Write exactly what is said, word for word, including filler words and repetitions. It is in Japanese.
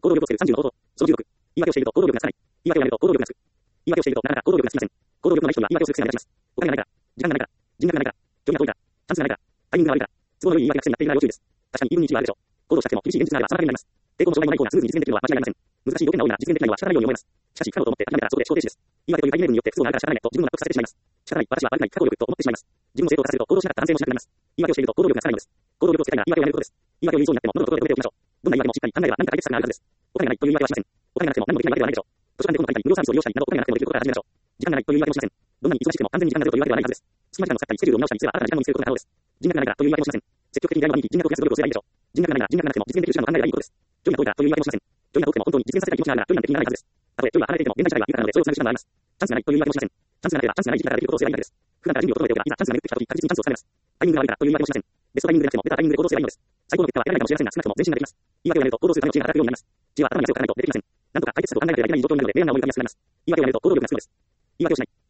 行動力をつけるさんじゅうの方法。そのじゅうろく。言い訳をしていると行動力がつかない。言い訳をやめると行動力がつく。言い訳をしているとなかなか行動力がつきません。行動力のない人には言い訳をする癖が目立ちます。お金がないから、時間がないから、人脈がないから、距離が遠いから、チャンスがないから、タイミングが悪いから、都合の良い言い訳が癖になっているなら要注意です。確かに、いるに一理はあるでしょう。行動したくても厳しい現実があれば妨げになります。抵抗も障害もない方がスムーズに実現できるのは間違いありません。難しい要件が多いなら実現できないのは仕方ないように思います。しかし、不可能と思って諦めたらそこで思考停止です。言い訳という大義名分によって不都合があるから仕方ないと自分を納得させてしまいます。仕方ない、私は悪くない、不可抗力と思ってしまいます。自分を正当化すると行動しなかった反省もしなくなります。言い訳をしていると行動力がつかないのです。行動力をつけたいなら言い訳をやめることです。言い訳を言いそうになっても物事を止めておきましょう。どんな言い訳もしっかり考えれば何か解決策があるはずです。お金がないという言い訳はしません。お金がなくても何もできないわけではないでしょう。図書館で本を借りたり、無料サービスを利用したりなどお金がなくてもできることから始めましょう。時間がないという言い訳もしません。どんなに忙しくても完全に時間がゼロというわけではないはずです。隙間時間を使ったりスケジュールを見直したりすれば新たな時間を見つけることが可能です。人脈がないからという言い訳もしません。積極的に誰も毎日人脈を増やす努力をすればいいでしょう。人脈がないなら人脈がなくても実現できる手段を考えればいいことです。距離が遠いからという言い訳もしません。距離が遠くても本当に実現させたい気持ちがあるなら距離なんて気にならないはずです。たとえ距離は離れていても現代社会は豊かなのでそれをつなぐ手段があります。チャンスがないという言い訳もしません。チャンスがなければチャンスがない時期からできることをすればいいだけです。普段から準備を整えておけばいざチャンスが巡ってきた時確実にチャンスをつかめます。タイミングが悪いからという言い訳もしません。ベストタイミングでなくても出たタイミングで行動すればいいのです。最高の結果は得られないかもしれませんが少なくとも前進ができます。言い訳をやめると行動するための知恵が働くようになります。知恵は頭に汗をかかないと出てきません。なんとか解決策を考えなければいけない状況になるので明暗な思いがけが少なくなります。言い訳をやめると行動力がつくのです。言い訳をしない。